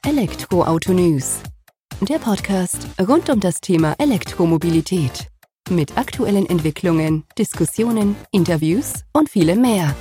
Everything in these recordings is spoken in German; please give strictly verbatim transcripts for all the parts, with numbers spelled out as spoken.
Elektroauto News, der Podcast rund um das Thema Elektromobilität. Mit aktuellen Entwicklungen, Diskussionen, Interviews und vielem mehr.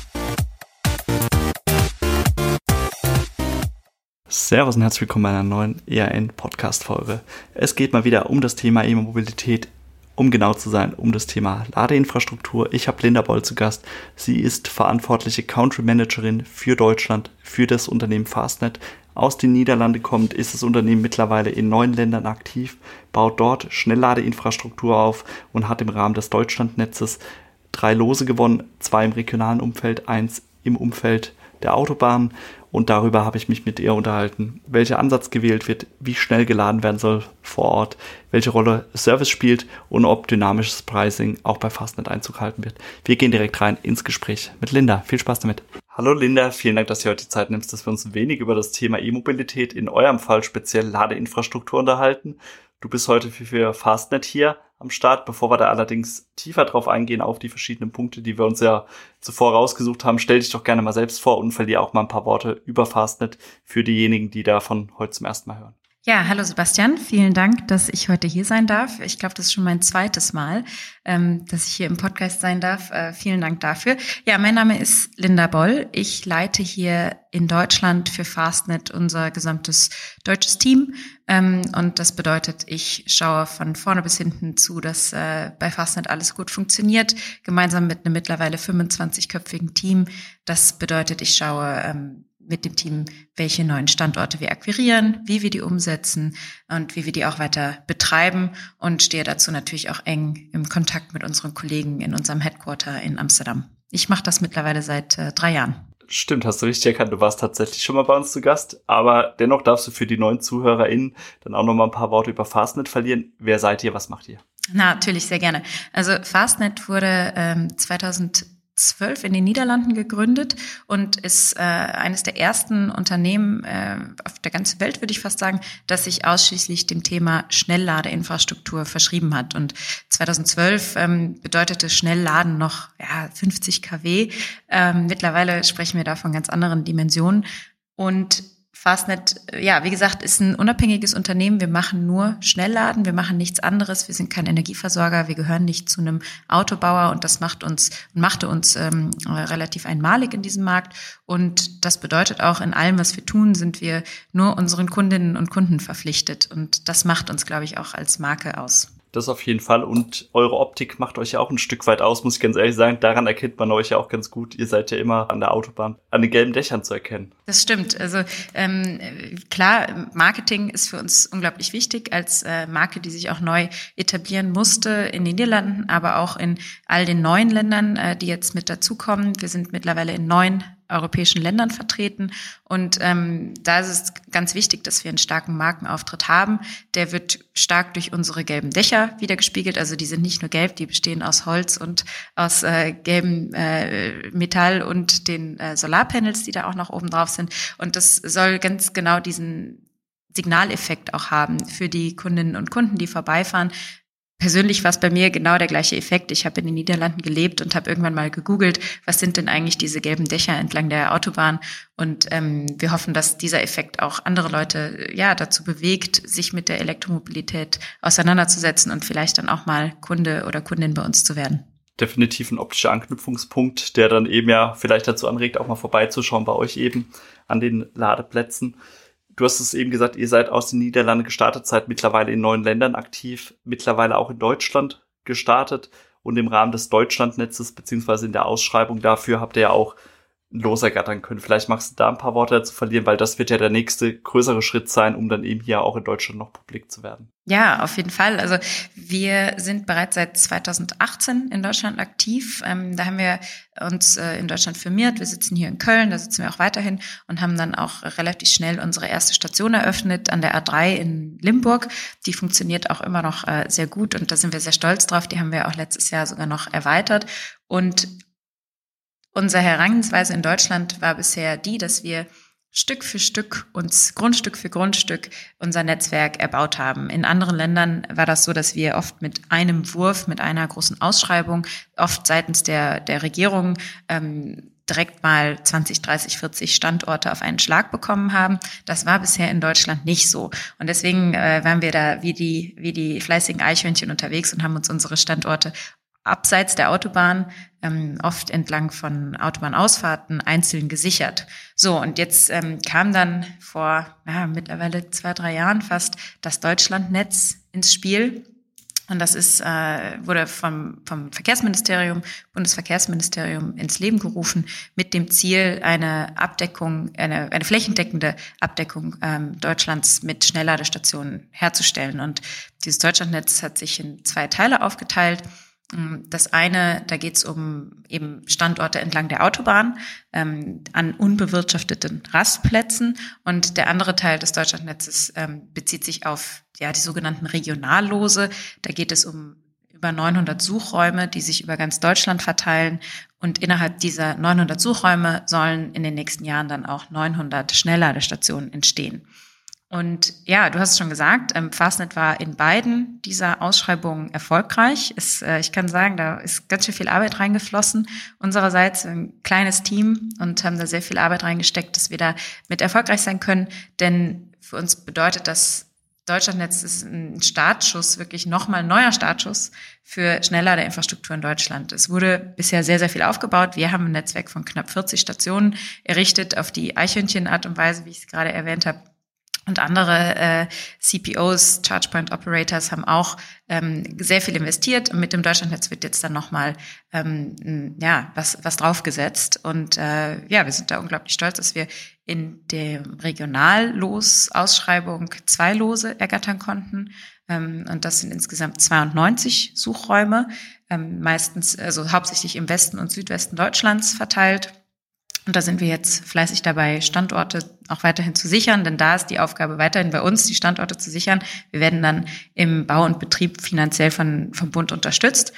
Servus und herzlich willkommen bei einer neuen E R N-Podcast-Folge. Es geht mal wieder um das Thema E-Mobilität, um genau zu sein, um das Thema Ladeinfrastruktur. Ich habe Linda Boll zu Gast. Sie ist verantwortliche Country Managerin für Deutschland, für das Unternehmen Fastnet. Aus den Niederlanden kommt, ist das Unternehmen mittlerweile in neun Ländern aktiv, baut dort Schnellladeinfrastruktur auf und hat im Rahmen des Deutschlandnetzes drei Lose gewonnen, zwei im regionalen Umfeld, eins im Umfeld der Autobahn. Und darüber habe ich mich mit ihr unterhalten, welcher Ansatz gewählt wird, wie schnell geladen werden soll vor Ort, welche Rolle Service spielt und ob dynamisches Pricing auch bei Fastnet Einzug halten wird. Wir gehen direkt rein ins Gespräch mit Linda. Viel Spaß damit. Hallo Linda, vielen Dank, dass du heute die Zeit nimmst, dass wir uns ein wenig über das Thema E-Mobilität, in eurem Fall speziell Ladeinfrastruktur, unterhalten. Du bist heute für, für Fastnet hier am Start. Bevor wir da allerdings tiefer drauf eingehen, auf die verschiedenen Punkte, die wir uns ja zuvor rausgesucht haben, stell dich doch gerne mal selbst vor und verliere auch mal ein paar Worte über Fastnet für diejenigen, die davon heute zum ersten Mal hören. Ja, hallo Sebastian, vielen Dank, dass ich heute hier sein darf. Ich glaube, das ist schon mein zweites Mal, ähm, dass ich hier im Podcast sein darf. Äh, vielen Dank dafür. Ja, mein Name ist Linda Boll. Ich leite hier in Deutschland für Fastnet unser gesamtes deutsches Team. Ähm, und das bedeutet, ich schaue von vorne bis hinten zu, dass äh, bei Fastnet alles gut funktioniert, gemeinsam mit einem mittlerweile fünfundzwanzigköpfigen Team. Das bedeutet, ich schaue ähm, mit dem Team, welche neuen Standorte wir akquirieren, wie wir die umsetzen und wie wir die auch weiter betreiben, und stehe dazu natürlich auch eng im Kontakt mit unseren Kollegen in unserem Headquarter in Amsterdam. Ich mache das mittlerweile seit äh, drei Jahren. Stimmt, hast du richtig erkannt. Du warst tatsächlich schon mal bei uns zu Gast, aber dennoch darfst du für die neuen ZuhörerInnen dann auch noch mal ein paar Worte über Fastnet verlieren. Wer seid ihr? Was macht ihr? Na, natürlich, sehr gerne. Also Fastnet wurde ähm, zweitausendzwölf in den Niederlanden gegründet und ist äh, eines der ersten Unternehmen äh, auf der ganzen Welt, würde ich fast sagen, das sich ausschließlich dem Thema Schnellladeinfrastruktur verschrieben hat. Und zweitausendzwölf ähm, bedeutete Schnellladen noch ja, fünfzig Kilowatt. Ähm, mittlerweile sprechen wir da von ganz anderen Dimensionen. Und Fastnet, ja, wie gesagt, ist ein unabhängiges Unternehmen. Wir machen nur Schnellladen, wir machen nichts anderes. Wir sind kein Energieversorger, wir gehören nicht zu einem Autobauer, und das macht uns und machte uns ähm, relativ einmalig in diesem Markt. Und das bedeutet auch, in allem, was wir tun, sind wir nur unseren Kundinnen und Kunden verpflichtet. Und das macht uns, glaube ich, auch als Marke aus. Das auf jeden Fall, und eure Optik macht euch ja auch ein Stück weit aus, muss ich ganz ehrlich sagen. Daran erkennt man euch ja auch ganz gut. Ihr seid ja immer an der Autobahn an den gelben Dächern zu erkennen. Das stimmt. Also ähm, klar, Marketing ist für uns unglaublich wichtig als äh, Marke, die sich auch neu etablieren musste in den Niederlanden, aber auch in all den neuen Ländern, äh, die jetzt mit dazukommen. Wir sind mittlerweile in neun europäischen Ländern vertreten, und ähm, da ist es ganz wichtig, dass wir einen starken Markenauftritt haben. Der wird stark durch unsere gelben Dächer wiedergespiegelt. Also die sind nicht nur gelb, die bestehen aus Holz und aus äh, gelbem äh, Metall und den äh, Solarpanels, die da auch noch oben drauf sind. Und das soll ganz genau diesen Signaleffekt auch haben für die Kundinnen und Kunden, die vorbeifahren. Persönlich war es bei mir genau der gleiche Effekt. Ich habe in den Niederlanden gelebt und habe irgendwann mal gegoogelt, was sind denn eigentlich diese gelben Dächer entlang der Autobahn? Und ähm, wir hoffen, dass dieser Effekt auch andere Leute ja dazu bewegt, sich mit der Elektromobilität auseinanderzusetzen und vielleicht dann auch mal Kunde oder Kundin bei uns zu werden. Definitiv ein optischer Anknüpfungspunkt, der dann eben ja vielleicht dazu anregt, auch mal vorbeizuschauen bei euch eben an den Ladeplätzen. Du hast es eben gesagt, ihr seid aus den Niederlanden gestartet, seid mittlerweile in neun Ländern aktiv, mittlerweile auch in Deutschland gestartet, und im Rahmen des Deutschlandnetzes beziehungsweise in der Ausschreibung dafür habt ihr ja auch ein Los ergattern können. Vielleicht magst du da ein paar Worte dazu verlieren, weil das wird ja der nächste größere Schritt sein, um dann eben hier auch in Deutschland noch publik zu werden. Ja, auf jeden Fall. Also wir sind bereits seit zweitausendachtzehn in Deutschland aktiv. Ähm, da haben wir uns äh, in Deutschland firmiert. Wir sitzen hier in Köln, da sitzen wir auch weiterhin, und haben dann auch relativ schnell unsere erste Station eröffnet an der A drei in Limburg. Die funktioniert auch immer noch äh, sehr gut, und da sind wir sehr stolz drauf. Die haben wir auch letztes Jahr sogar noch erweitert. Und unsere Herangehensweise in Deutschland war bisher die, dass wir Stück für Stück uns Grundstück für Grundstück unser Netzwerk erbaut haben. In anderen Ländern war das so, dass wir oft mit einem Wurf, mit einer großen Ausschreibung, oft seitens der der Regierung ähm, direkt mal zwanzig, dreißig, vierzig Standorte auf einen Schlag bekommen haben. Das war bisher in Deutschland nicht so. Und deswegen äh, waren wir da wie die, wie die fleißigen Eichhörnchen unterwegs und haben uns unsere Standorte abseits der Autobahn, ähm, oft entlang von Autobahnausfahrten, einzeln gesichert. So, und jetzt ähm, kam dann vor ja, mittlerweile zwei, drei Jahren fast das Deutschlandnetz ins Spiel. Und das ist, äh, wurde vom, vom Verkehrsministerium, Bundesverkehrsministerium ins Leben gerufen mit dem Ziel, eine Abdeckung, eine, eine flächendeckende Abdeckung ähm, Deutschlands mit Schnellladestationen herzustellen. Und dieses Deutschlandnetz hat sich in zwei Teile aufgeteilt. Das eine, da geht es um eben Standorte entlang der Autobahn, ähm, an unbewirtschafteten Rastplätzen. Und der andere Teil des Deutschlandnetzes ähm, bezieht sich auf ja die sogenannten Regionallose. Da geht es um über neunhundert Suchräume, die sich über ganz Deutschland verteilen. Und innerhalb dieser neunhundert Suchräume sollen in den nächsten Jahren dann auch neunhundert Schnellladestationen entstehen. Und ja, du hast es schon gesagt, ähm, Fastnet war in beiden dieser Ausschreibungen erfolgreich. Es, äh, ich kann sagen, da ist ganz schön viel Arbeit reingeflossen. Unsererseits ein kleines Team und haben da sehr viel Arbeit reingesteckt, dass wir da mit erfolgreich sein können. Denn für uns bedeutet das Deutschlandnetz ist ein Startschuss, wirklich nochmal ein neuer Startschuss für Schnellladeinfrastruktur in Deutschland. Es wurde bisher sehr, sehr viel aufgebaut. Wir haben ein Netzwerk von knapp vierzig Stationen errichtet auf die Eichhörnchen-Art und Weise, wie ich es gerade erwähnt habe. Und andere äh, C P Os, Charge Point Operators, haben auch ähm, sehr viel investiert. Und mit dem Deutschlandnetz wird jetzt dann nochmal ähm, ja, was, was draufgesetzt. Und äh, ja, wir sind da unglaublich stolz, dass wir in der Regionallos-Ausschreibung zwei Lose ergattern konnten. Ähm, und das sind insgesamt zweiundneunzig Suchräume, ähm, meistens, also hauptsächlich im Westen und Südwesten Deutschlands verteilt. Und da sind wir jetzt fleißig dabei, Standorte auch weiterhin zu sichern, denn da ist die Aufgabe weiterhin bei uns, die Standorte zu sichern. Wir werden dann im Bau und Betrieb finanziell von, vom Bund unterstützt.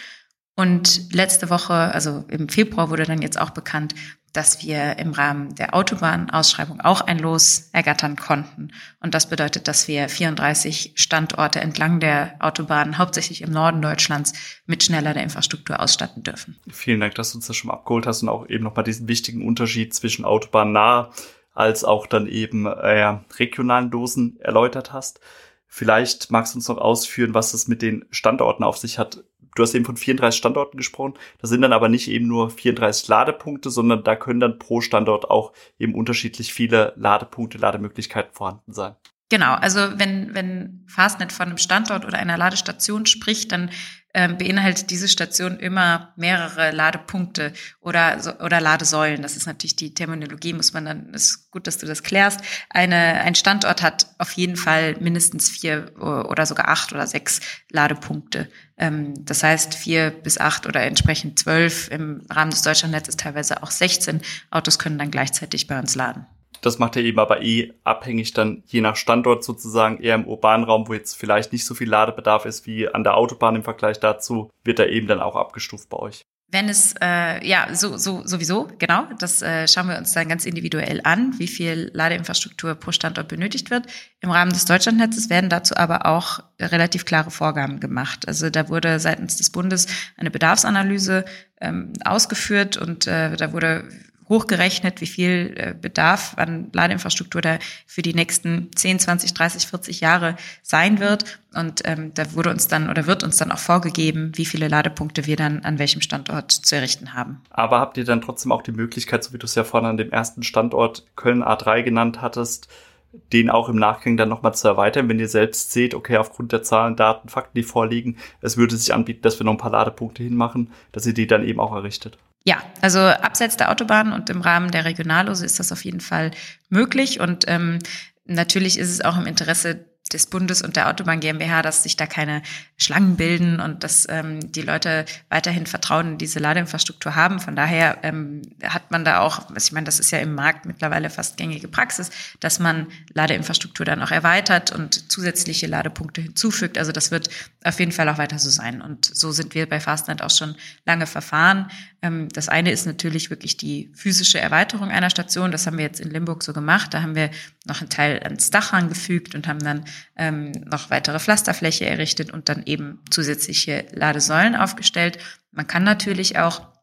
Und letzte Woche, also im Februar, wurde dann jetzt auch bekannt, dass wir im Rahmen der Autobahnausschreibung auch ein Los ergattern konnten. Und das bedeutet, dass wir vierunddreißig Standorte entlang der Autobahn, hauptsächlich im Norden Deutschlands, mit Schnellladeinfrastruktur ausstatten dürfen. Vielen Dank, dass du uns das schon mal abgeholt hast und auch eben nochmal diesen wichtigen Unterschied zwischen autobahnnah als auch dann eben äh, regionalen Losen erläutert hast. Vielleicht magst du uns noch ausführen, was es mit den Standorten auf sich hat. Du hast eben von vierunddreißig Standorten gesprochen. Das sind dann aber nicht eben nur vierunddreißig Ladepunkte, sondern da können dann pro Standort auch eben unterschiedlich viele Ladepunkte, Lademöglichkeiten vorhanden sein. Genau, also wenn, wenn Fastnet von einem Standort oder einer Ladestation spricht, dann ähm, beinhaltet diese Station immer mehrere Ladepunkte oder so, oder Ladesäulen. Das ist natürlich die Terminologie, muss man dann, ist gut, dass du das klärst. Eine, ein Standort hat auf jeden Fall mindestens vier oder sogar acht oder sechs Ladepunkte. Ähm, das heißt vier bis acht oder entsprechend zwölf, im Rahmen des Deutschlandnetzes teilweise auch sechzehn Autos können dann gleichzeitig bei uns laden. Das macht er eben aber eh abhängig dann je nach Standort sozusagen, eher im urbanen Raum, wo jetzt vielleicht nicht so viel Ladebedarf ist wie an der Autobahn im Vergleich dazu, wird er eben dann auch abgestuft bei euch. Wenn es, äh, ja, so, so, sowieso, genau, das äh, schauen wir uns dann ganz individuell an, wie viel Ladeinfrastruktur pro Standort benötigt wird. Im Rahmen des Deutschlandnetzes werden dazu aber auch relativ klare Vorgaben gemacht. Also da wurde seitens des Bundes eine Bedarfsanalyse ähm, ausgeführt und äh, da wurde hochgerechnet, wie viel äh, Bedarf an Ladeinfrastruktur da für die nächsten zehn, zwanzig, dreißig, vierzig Jahre sein wird. Und ähm, da wurde uns dann oder wird uns dann auch vorgegeben, wie viele Ladepunkte wir dann an welchem Standort zu errichten haben. Aber habt ihr dann trotzdem auch die Möglichkeit, so wie du es ja vorhin an dem ersten Standort Köln A drei genannt hattest, den auch im Nachgang dann nochmal zu erweitern, wenn ihr selbst seht, okay, aufgrund der Zahlen, Daten, Fakten, die vorliegen, es würde sich anbieten, dass wir noch ein paar Ladepunkte hinmachen, dass ihr die dann eben auch errichtet? Ja, also abseits der Autobahn und im Rahmen der Regionallose ist das auf jeden Fall möglich. Und ähm, natürlich ist es auch im Interesse des Bundes und der Autobahn GmbH, dass sich da keine Schlangen bilden und dass ähm, die Leute weiterhin Vertrauen in diese Ladeinfrastruktur haben. Von daher ähm, hat man da auch, ich meine, das ist ja im Markt mittlerweile fast gängige Praxis, dass man Ladeinfrastruktur dann auch erweitert und zusätzliche Ladepunkte hinzufügt. Also das wird auf jeden Fall auch weiter so sein. Und so sind wir bei Fastnet auch schon lange verfahren. Ähm, das eine ist natürlich wirklich die physische Erweiterung einer Station. Das haben wir jetzt in Limburg so gemacht. Da haben wir noch einen Teil ans Dach rangefügt und haben dann ähm, noch weitere Pflasterfläche errichtet und dann eben zusätzliche Ladesäulen aufgestellt. Man kann natürlich auch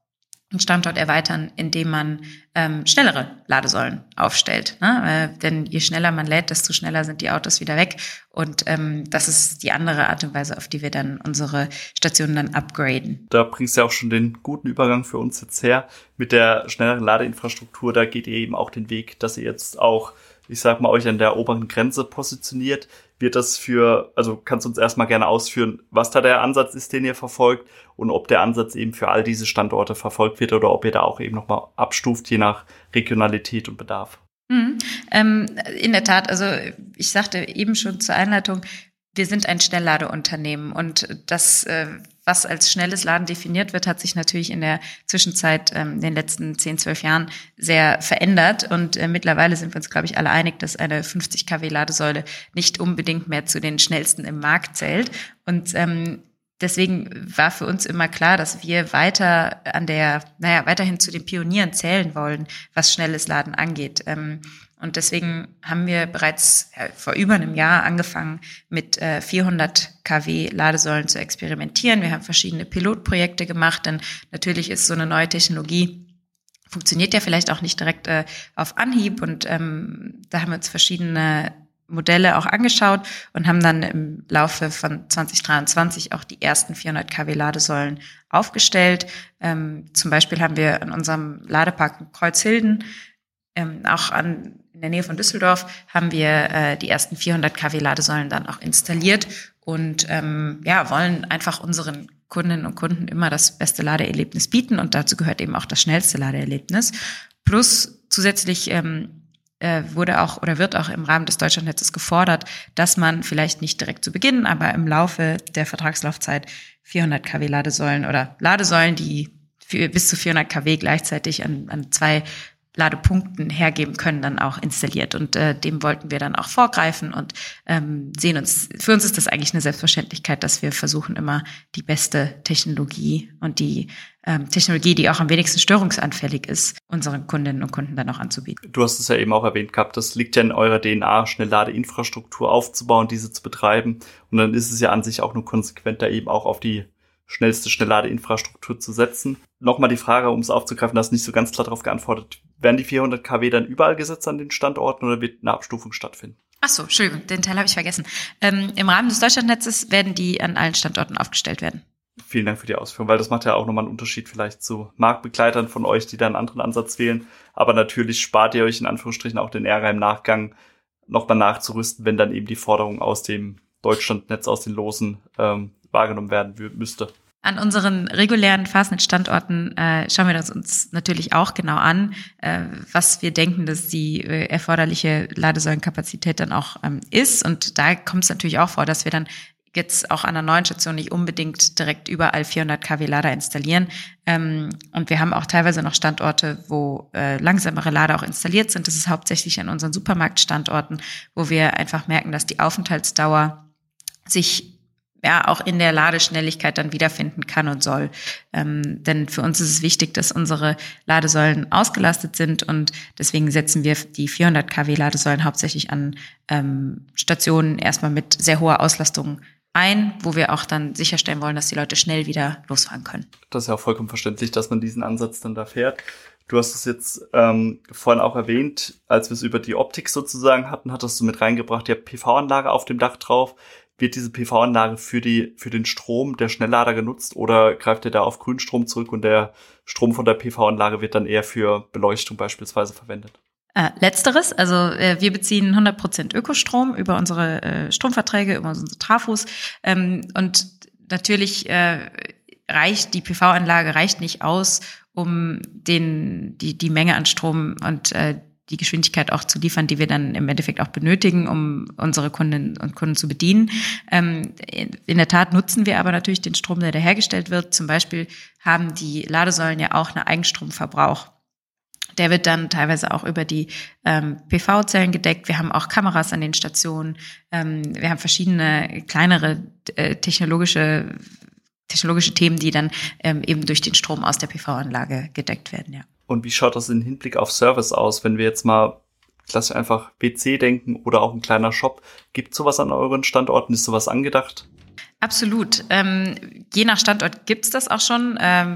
einen Standort erweitern, indem man ähm, schnellere Ladesäulen aufstellt. Ne? Äh, denn je schneller man lädt, desto schneller sind die Autos wieder weg. Und ähm, das ist die andere Art und Weise, auf die wir dann unsere Stationen dann upgraden. Da bringst du ja auch schon den guten Übergang für uns jetzt her. Mit der schnelleren Ladeinfrastruktur, da geht ihr eben auch den Weg, dass ihr jetzt auch, ich sag mal, euch an der oberen Grenze positioniert. Wird das für, also kannst du uns erstmal gerne ausführen, was da der Ansatz ist, den ihr verfolgt und ob der Ansatz eben für all diese Standorte verfolgt wird oder ob ihr da auch eben nochmal abstuft, je nach Regionalität und Bedarf? Mhm. Ähm, in der Tat, also ich sagte eben schon zur Einleitung, wir sind ein Schnellladeunternehmen und das, äh, was als schnelles Laden definiert wird, hat sich natürlich in der Zwischenzeit, ähm, in den letzten zehn, zwölf Jahren sehr verändert und äh, mittlerweile sind wir uns, glaube ich, alle einig, dass eine fünfzig Kilowatt Ladesäule nicht unbedingt mehr zu den schnellsten im Markt zählt und ähm, deswegen war für uns immer klar, dass wir weiter an der, naja, weiterhin zu den Pionieren zählen wollen, was schnelles Laden angeht. Ähm, Und deswegen haben wir bereits ja, vor über einem Jahr angefangen, mit äh, vierhundert Kilowatt Ladesäulen zu experimentieren. Wir haben verschiedene Pilotprojekte gemacht, denn natürlich ist so eine neue Technologie, funktioniert ja vielleicht auch nicht direkt äh, auf Anhieb. Und ähm, da haben wir uns verschiedene Modelle auch angeschaut und haben dann im Laufe von zwanzig dreiundzwanzig auch die ersten vierhundert Kilowatt Ladesäulen aufgestellt. Ähm, zum Beispiel haben wir in unserem Ladepark in Kreuzhilden, ähm, auch an in der Nähe von Düsseldorf, haben wir äh, die ersten vierhundert Kilowatt Ladesäulen dann auch installiert und ähm, ja wollen einfach unseren Kundinnen und Kunden immer das beste Ladeerlebnis bieten und dazu gehört eben auch das schnellste Ladeerlebnis. Plus zusätzlich ähm, äh, wurde auch oder wird auch im Rahmen des Deutschlandnetzes gefordert, dass man vielleicht nicht direkt zu Beginn, aber im Laufe der Vertragslaufzeit vierhundert Kilowatt Ladesäulen oder Ladesäulen, die für bis zu vierhundert Kilowatt gleichzeitig an, an zwei Ladepunkten hergeben können, dann auch installiert. Und äh, dem wollten wir dann auch vorgreifen und ähm, sehen uns, für uns ist das eigentlich eine Selbstverständlichkeit, dass wir versuchen, immer die beste Technologie und die ähm, Technologie, die auch am wenigsten störungsanfällig ist, unseren Kundinnen und Kunden dann auch anzubieten. Du hast es ja eben auch erwähnt gehabt, das liegt ja in eurer D N A, Schnellladeinfrastruktur aufzubauen, diese zu betreiben. Und dann ist es ja an sich auch nur konsequent, da eben auch auf die schnellste Schnellladeinfrastruktur zu setzen. Nochmal die Frage, um es aufzugreifen, da hast du nicht so ganz klar darauf geantwortet. Werden die vierhundert Kilowatt dann überall gesetzt an den Standorten oder wird eine Abstufung stattfinden? Ach so, Entschuldigung, den Teil habe ich vergessen. Ähm, im Rahmen des Deutschlandnetzes werden die an allen Standorten aufgestellt werden. Vielen Dank für die Ausführung, weil das macht ja auch nochmal einen Unterschied vielleicht zu Marktbegleitern von euch, die da einen anderen Ansatz wählen. Aber natürlich spart ihr euch in Anführungsstrichen auch den Ärger im Nachgang, nochmal nachzurüsten, wenn dann eben die Forderung aus dem Deutschlandnetz, aus den Losen ähm, wahrgenommen werden müsste. An unseren regulären Fastnet-Standorten äh, schauen wir das uns natürlich auch genau an, äh, was wir denken, dass die äh, erforderliche Ladesäulenkapazität dann auch ähm, ist. Und da kommt es natürlich auch vor, dass wir dann jetzt auch an einer neuen Station nicht unbedingt direkt überall vierhundert Kilowatt Lader installieren. Ähm, und wir haben auch teilweise noch Standorte, wo äh, langsamere Lader auch installiert sind. Das ist hauptsächlich an unseren Supermarktstandorten, wo wir einfach merken, dass die Aufenthaltsdauer sich ja auch in der Ladeschnelligkeit dann wiederfinden kann und soll. Ähm, denn für uns ist es wichtig, dass unsere Ladesäulen ausgelastet sind und deswegen setzen wir die vierhundert Kilowatt Ladesäulen hauptsächlich an ähm, Stationen erstmal mit sehr hoher Auslastung ein, wo wir auch dann sicherstellen wollen, dass die Leute schnell wieder losfahren können. Das ist ja auch vollkommen verständlich, dass man diesen Ansatz dann da fährt. Du hast es jetzt ähm, vorhin auch erwähnt, als wir es über die Optik sozusagen hatten, hattest du mit reingebracht, ihr habt P V-Anlage auf dem Dach drauf. Wird diese P V-Anlage für die für den Strom der Schnelllader genutzt oder greift ihr da auf Grünstrom zurück und der Strom von der P V-Anlage wird dann eher für Beleuchtung beispielsweise verwendet? Äh, Letzteres, also äh, wir beziehen hundert Prozent Ökostrom über unsere äh, Stromverträge, über unsere Trafos ähm, und natürlich äh, reicht die P V-Anlage reicht nicht aus, um den die die Menge an Strom und äh, die Geschwindigkeit auch zu liefern, die wir dann im Endeffekt auch benötigen, um unsere Kundinnen und Kunden zu bedienen. Ähm, in der Tat nutzen wir aber natürlich den Strom, der da hergestellt wird. Zum Beispiel haben die Ladesäulen ja auch einen Eigenstromverbrauch. Der wird dann teilweise auch über die ähm, P V-Zellen gedeckt. Wir haben auch Kameras an den Stationen. Ähm, wir haben verschiedene kleinere äh, technologische technologische Themen, die dann ähm, eben durch den Strom aus der P V-Anlage gedeckt werden, ja. Und wie schaut das im Hinblick auf Service aus, wenn wir jetzt mal klassisch einfach P C denken oder auch ein kleiner Shop? Gibt es sowas an euren Standorten? Ist sowas angedacht? Absolut. Ähm, je nach Standort gibt's das auch schon. Ähm,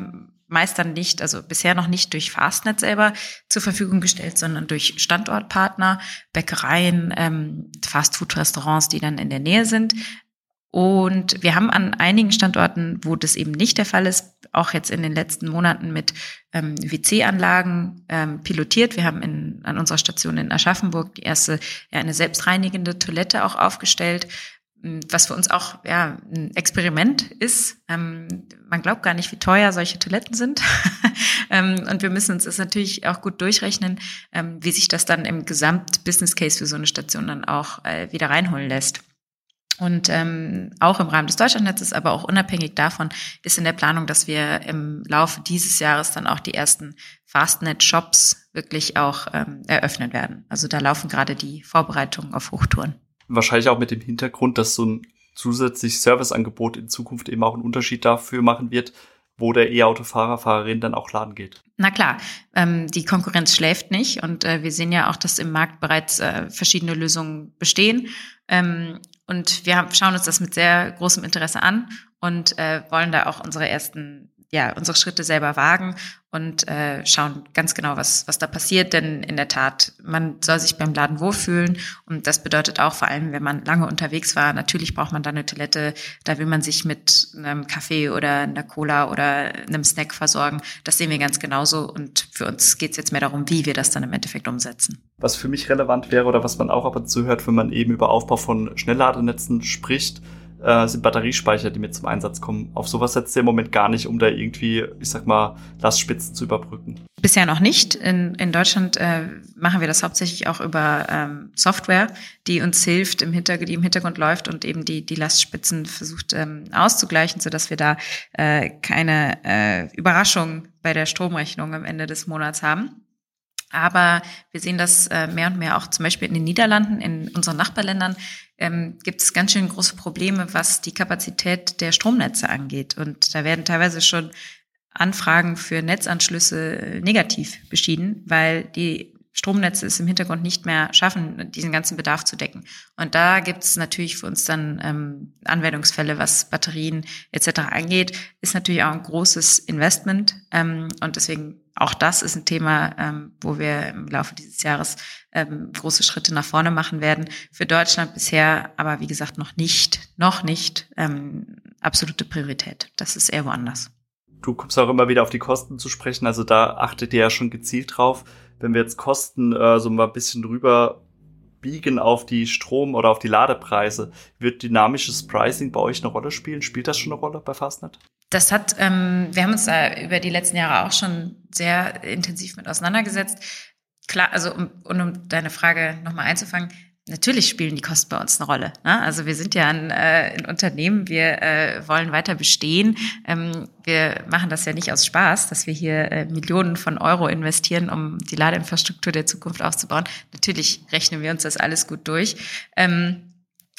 meist dann nicht, also bisher noch nicht durch Fastnet selber zur Verfügung gestellt, sondern durch Standortpartner, Bäckereien, ähm, Fastfood-Restaurants, die dann in der Nähe sind. Und wir haben an einigen Standorten, wo das eben nicht der Fall ist, auch jetzt in den letzten Monaten mit ähm, W C-Anlagen ähm, pilotiert. Wir haben in, an unserer Station in Aschaffenburg die erste, ja, eine selbstreinigende Toilette auch aufgestellt, was für uns auch ja ein Experiment ist. Ähm, man glaubt gar nicht, wie teuer solche Toiletten sind. ähm, und wir müssen uns das natürlich auch gut durchrechnen, ähm, wie sich das dann im Gesamt-Business-Case für so eine Station dann auch äh, wieder reinholen lässt. Und ähm, auch im Rahmen des Deutschlandnetzes, aber auch unabhängig davon, ist in der Planung, dass wir im Laufe dieses Jahres dann auch die ersten Fastnet-Shops wirklich auch ähm, eröffnen werden. Also da laufen gerade die Vorbereitungen auf Hochtouren. Wahrscheinlich auch mit dem Hintergrund, dass so ein zusätzliches Serviceangebot in Zukunft eben auch einen Unterschied dafür machen wird, wo der E-Auto-Fahrer, Fahrerin dann auch laden geht. Na klar, ähm, die Konkurrenz schläft nicht und äh, wir sehen ja auch, dass im Markt bereits äh, verschiedene Lösungen bestehen. Ähm, und wir haben, schauen uns das mit sehr großem Interesse an und äh, wollen da auch unsere ersten, ja, unsere Schritte selber wagen und äh, schauen ganz genau, was was da passiert. Denn in der Tat, man soll sich beim Laden wohlfühlen und das bedeutet auch vor allem, wenn man lange unterwegs war, natürlich braucht man da eine Toilette, da will man sich mit einem Kaffee oder einer Cola oder einem Snack versorgen. Das sehen wir ganz genauso und für uns geht es jetzt mehr darum, wie wir das dann im Endeffekt umsetzen. Was für mich relevant wäre oder was man auch ab und zu hört, wenn man eben über Aufbau von Schnellladenetzen spricht, äh, sind Batteriespeicher, die mit zum Einsatz kommen. Auf sowas setzt ihr im Moment gar nicht, um da irgendwie, ich sag mal, Lastspitzen zu überbrücken. Bisher noch nicht. In, in Deutschland äh, machen wir das hauptsächlich auch über ähm, Software, die uns hilft, im Hintergrund, die im Hintergrund läuft und eben die, die Lastspitzen versucht ähm, auszugleichen, sodass wir da äh, keine äh, Überraschung bei der Stromrechnung am Ende des Monats haben. Aber wir sehen das äh, mehr und mehr auch zum Beispiel in den Niederlanden, in unseren Nachbarländern ähm, gibt es ganz schön große Probleme, was die Kapazität der Stromnetze angeht. Und da werden teilweise schon Anfragen für Netzanschlüsse negativ beschieden, weil die Stromnetze es im Hintergrund nicht mehr schaffen, diesen ganzen Bedarf zu decken. Und da gibt es natürlich für uns dann ähm, Anwendungsfälle, was Batterien et cetera angeht, ist natürlich auch ein großes Investment. Ähm, und deswegen auch das ist ein Thema, ähm, wo wir im Laufe dieses Jahres ähm, große Schritte nach vorne machen werden. Für Deutschland bisher, aber wie gesagt noch nicht, noch nicht ähm, absolute Priorität. Das ist eher woanders. Du kommst auch immer wieder auf die Kosten zu sprechen, also da achtet ihr ja schon gezielt drauf. Wenn wir jetzt Kosten äh, so mal ein bisschen drüber biegen auf die Strom- oder auf die Ladepreise, wird dynamisches Pricing bei euch eine Rolle spielen? Spielt das schon eine Rolle bei Fastnet? Das hat, ähm, wir haben uns da über die letzten Jahre auch schon sehr intensiv mit auseinandergesetzt. Klar, also um, und um deine Frage nochmal einzufangen, natürlich spielen die Kosten bei uns eine Rolle. Ne? Also wir sind ja ein, äh, ein Unternehmen, wir äh, wollen weiter bestehen. Ähm, wir machen das ja nicht aus Spaß, dass wir hier äh, Millionen von Euro investieren, um die Ladeinfrastruktur der Zukunft aufzubauen. Natürlich rechnen wir uns das alles gut durch. Ähm,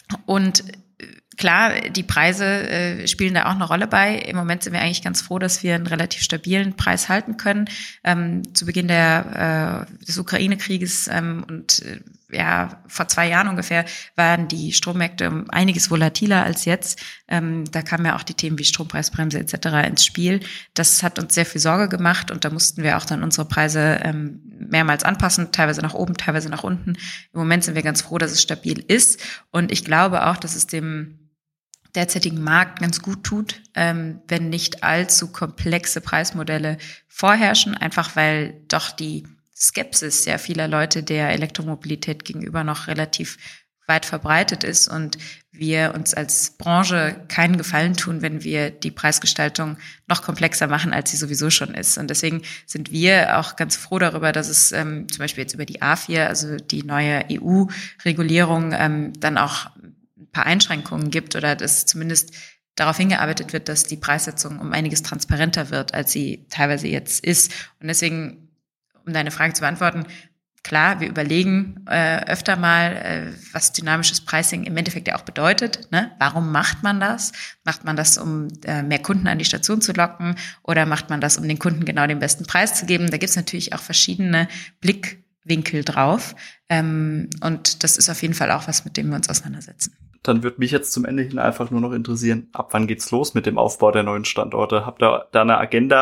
und klar, die Preise äh, spielen da auch eine Rolle bei. Im Moment sind wir eigentlich ganz froh, dass wir einen relativ stabilen Preis halten können. Ähm, zu Beginn der, äh, des Ukraine-Krieges ähm, und äh, ja vor zwei Jahren ungefähr waren die Strommärkte um einiges volatiler als jetzt. Ähm, da kamen ja auch die Themen wie Strompreisbremse et cetera ins Spiel. Das hat uns sehr viel Sorge gemacht und da mussten wir auch dann unsere Preise ähm, mehrmals anpassen, teilweise nach oben, teilweise nach unten. Im Moment sind wir ganz froh, dass es stabil ist und ich glaube auch, dass es dem derzeitigen Markt ganz gut tut, ähm, wenn nicht allzu komplexe Preismodelle vorherrschen, einfach weil doch die Skepsis sehr vieler Leute der Elektromobilität gegenüber noch relativ weit verbreitet ist und wir uns als Branche keinen Gefallen tun, wenn wir die Preisgestaltung noch komplexer machen, als sie sowieso schon ist. Und deswegen sind wir auch ganz froh darüber, dass es ähm, zum Beispiel jetzt über die A vier, also die neue E U-Regulierung, ähm, dann auch ein paar Einschränkungen gibt oder dass zumindest darauf hingearbeitet wird, dass die Preissetzung um einiges transparenter wird, als sie teilweise jetzt ist. Und deswegen, um deine Frage zu beantworten, klar, wir überlegen äh, öfter mal, äh, was dynamisches Pricing im Endeffekt ja auch bedeutet. Ne? Warum macht man das? Macht man das, um äh, mehr Kunden an die Station zu locken oder macht man das, um den Kunden genau den besten Preis zu geben? Da gibt es natürlich auch verschiedene Blickwinkel drauf. Ähm, und das ist auf jeden Fall auch was, mit dem wir uns auseinandersetzen. Dann würde mich jetzt zum Ende hin einfach nur noch interessieren, ab wann geht's los mit dem Aufbau der neuen Standorte? Habt ihr da eine Agenda,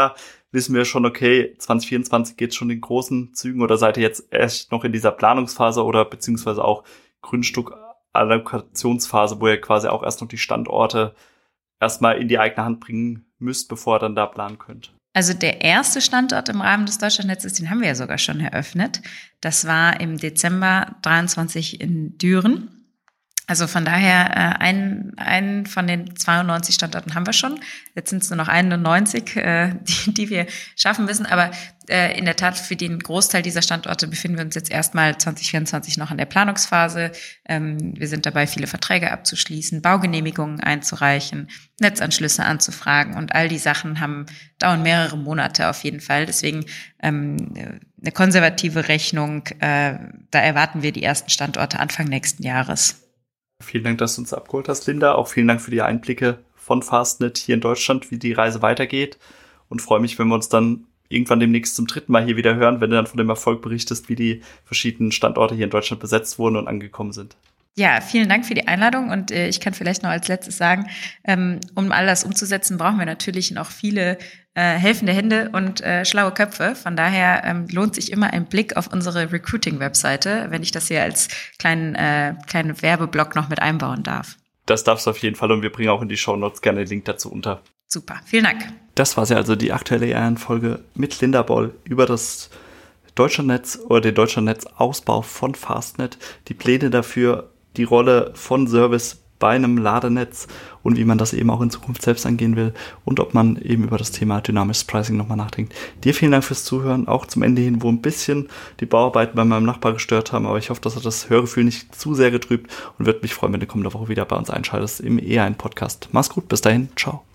wissen wir schon, okay, zwanzig vierundzwanzig geht es schon in großen Zügen, oder seid ihr jetzt erst noch in dieser Planungsphase oder beziehungsweise auch Grundstückallokationsphase, wo ihr quasi auch erst noch die Standorte erstmal in die eigene Hand bringen müsst, bevor ihr dann da planen könnt? Also der erste Standort im Rahmen des Deutschlandnetzes, den haben wir ja sogar schon eröffnet. Das war im Dezember dreiundzwanzig in Düren. Also von daher, äh, einen, einen von den zweiundneunzig Standorten haben wir schon. Jetzt sind es nur noch einundneunzig, äh, die, die wir schaffen müssen. Aber äh, in der Tat, für den Großteil dieser Standorte befinden wir uns jetzt erstmal zwanzig vierundzwanzig noch in der Planungsphase. Ähm, wir sind dabei, viele Verträge abzuschließen, Baugenehmigungen einzureichen, Netzanschlüsse anzufragen. Und all die Sachen haben dauern mehrere Monate auf jeden Fall. Deswegen ähm, eine konservative Rechnung, äh, da erwarten wir die ersten Standorte Anfang nächsten Jahres. Vielen Dank, dass du uns abgeholt hast, Linda. Auch vielen Dank für die Einblicke von Fastnet hier in Deutschland, wie die Reise weitergeht. Und freue mich, wenn wir uns dann irgendwann demnächst zum dritten Mal hier wieder hören, wenn du dann von dem Erfolg berichtest, wie die verschiedenen Standorte hier in Deutschland besetzt wurden und angekommen sind. Ja, vielen Dank für die Einladung. Und äh, ich kann vielleicht noch als letztes sagen, ähm, um all das umzusetzen, brauchen wir natürlich noch viele äh, helfende Hände und äh, schlaue Köpfe. Von daher ähm, lohnt sich immer ein Blick auf unsere Recruiting-Webseite, wenn ich das hier als kleinen, äh, kleinen Werbeblock noch mit einbauen darf. Das darfst du auf jeden Fall, und wir bringen auch in die Shownotes gerne den Link dazu unter. Super, vielen Dank. Das war ja also die aktuelle E R N-Folge mit Linda Boll über das Deutschlandnetz oder den Deutschlandnetz-Ausbau von Fastnet, die Pläne dafür, die Rolle von Service bei einem Ladenetz und wie man das eben auch in Zukunft selbst angehen will und ob man eben über das Thema dynamisches Pricing nochmal nachdenkt. Dir vielen Dank fürs Zuhören, auch zum Ende hin, wo ein bisschen die Bauarbeiten bei meinem Nachbar gestört haben, aber ich hoffe, das hat das Hörgefühl nicht zu sehr getrübt und würde mich freuen, wenn du kommende Woche wieder bei uns einschaltest im E R N Podcast. Mach's gut, bis dahin, ciao.